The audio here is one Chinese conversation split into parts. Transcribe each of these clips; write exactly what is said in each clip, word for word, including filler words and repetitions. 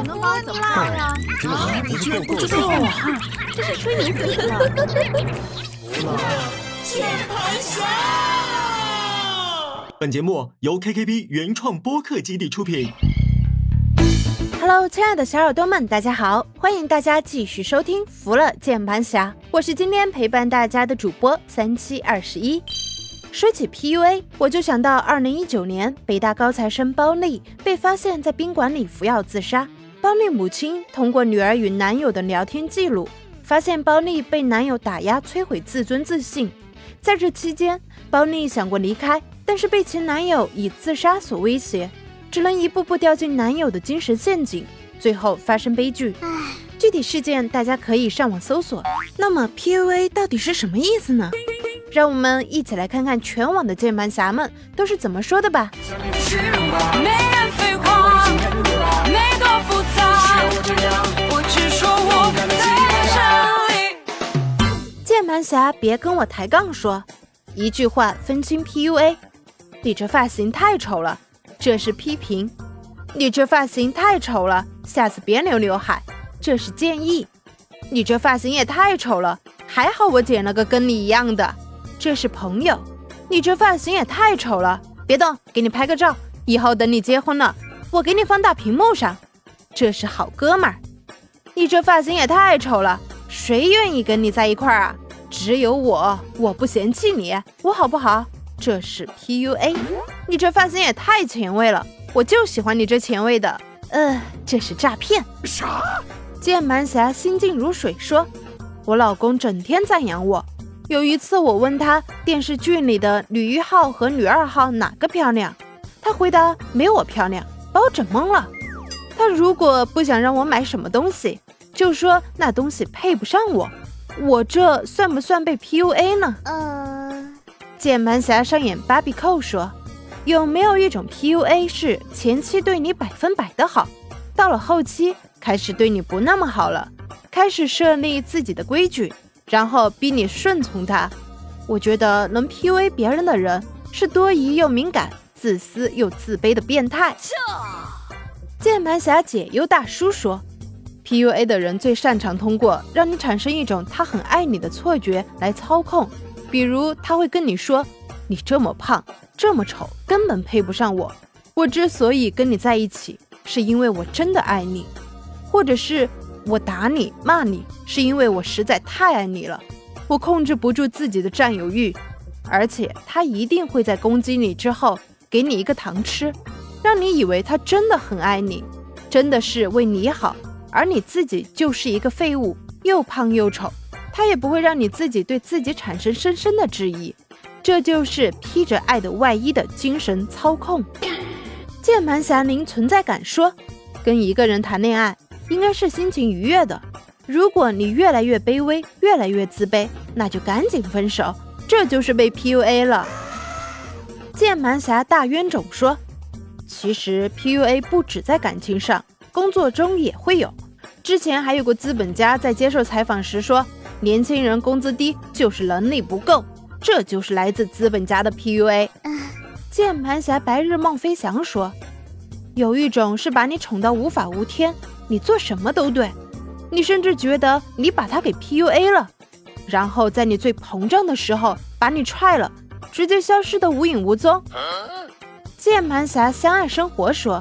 能把我怎么办呀？ 啊，你居然不知道啊？这是吹牛逼呢。 服了，键盘侠！本节目由 K K B 原创播客基地出品。 Hello， 亲爱的小耳朵们，大家好，欢迎大家继续收听《服了键盘侠》，我是今天陪伴大家的主播三七二十一。说起 P U A， 我就想到二零一九年北大高材生包丽被发现在宾馆里服药自杀。包丽母亲通过女儿与男友的聊天记录，发现包丽被男友打压摧毁自尊自信。在这期间，包丽想过离开，但是被前男友以自杀所威胁，只能一步步掉进男友的精神陷阱，最后发生悲剧。具体事件大家可以上网搜索。那么 P U A 到底是什么意思呢？让我们一起来看看全网的键盘侠们都是怎么说的吧。 没人废话，没多复杂，我只说我的真理。 键盘侠别跟我抬杠说，一句话分清 P U A。 你这发型太丑了，这是批评；你这发型太丑了，下次别留刘海，这是建议；你这发型也太丑了，还好我剪了个跟你一样的，这是朋友；你这发型也太丑了，别动，给你拍个照，以后等你结婚了，我给你放大屏幕上，这是好哥们儿；你这发型也太丑了，谁愿意跟你在一块儿啊？只有我，我不嫌弃你，我好不好？这是 P U A。 你这发型也太前卫了，我就喜欢你这前卫的，呃，这是诈骗。 啥？ 键盘侠心静如水说，我老公整天赞扬我，有一次我问他电视剧里的女一号和女二号哪个漂亮，他回答没我漂亮，把我整懵了。他如果不想让我买什么东西，就说那东西配不上我，我这算不算被 P U A 呢？ 呃， 键盘侠上演芭比扣说，有没有一种 P U A 是前期对你百分百的好，到了后期开始对你不那么好了，开始设立自己的规矩，然后逼你顺从他？我觉得能 P U A 别人的人是多疑又敏感，自私又自卑的变态。键盘侠解忧大叔说， P U A 的人最擅长通过让你产生一种他很爱你的错觉来操控，比如他会跟你说，你这么胖这么丑，根本配不上我，我之所以跟你在一起是因为我真的爱你，或者是我打你骂你是因为我实在太爱你了，我控制不住自己的占有欲。而且他一定会在攻击你之后给你一个糖吃，让你以为他真的很爱你，真的是为你好，而你自己就是一个废物，又胖又丑。他也不会让你自己对自己产生深深的质疑，这就是披着爱的外衣的精神操控。键盘侠零存在感说，跟一个人谈恋爱应该是心情愉悦的，如果你越来越卑微，越来越自卑，那就赶紧分手，这就是被 P U A 了。键盘侠大冤种说，其实 P U A 不止在感情上，工作中也会有。之前还有个资本家在接受采访时说，年轻人工资低就是能力不够，这就是来自资本家的 P U A。 键盘侠白日梦飞翔说，有一种是把你宠到无法无天，你做什么都对，你甚至觉得你把他给 P U A 了，然后在你最膨胀的时候把你踹了，直接消失得无影无踪。键盘侠相爱生活说，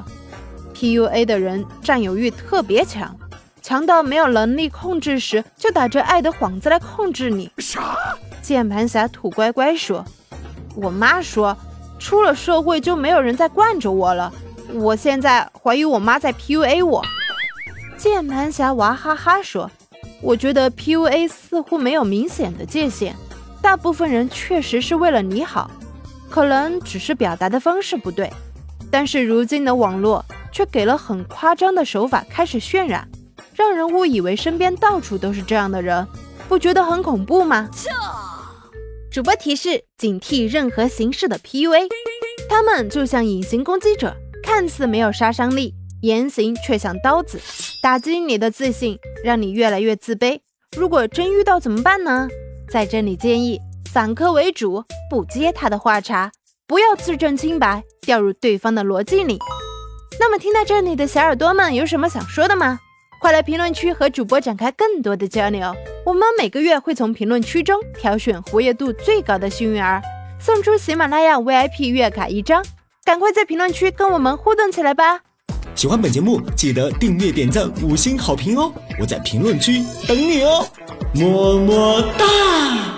P U A 的人占有欲特别强，强到没有能力控制时就打着爱的幌子来控制你。 啥？ 键盘侠土乖乖说，我妈说出了社会就没有人再惯着我了，我现在怀疑我妈在 P U A 我。键盘侠娃哈哈说，我觉得 P U A 似乎没有明显的界限，大部分人确实是为了你好，可能只是表达的方式不对，但是如今的网络却给了很夸张的手法开始渲染，让人误以为身边到处都是这样的人，不觉得很恐怖吗？主播提示，警惕任何形式的 P U A， 他们就像隐形攻击者，看似没有杀伤力，言行却像刀子，打击你的自信，让你越来越自卑。如果真遇到怎么办呢？在这里建议反客为主，不接他的话茬，不要自证清白，掉入对方的逻辑里。 那么听到这里的小耳朵们有什么想说的吗？快来评论区和主播展开更多的交流，我们每个月会从评论区中挑选活跃度最高的幸运儿，送出喜马拉雅 V I P 月卡一张，赶快在评论区跟我们互动起来吧！ 喜欢本节目记得订阅、点赞、五星好评哦！我在评论区等你哦，么么哒！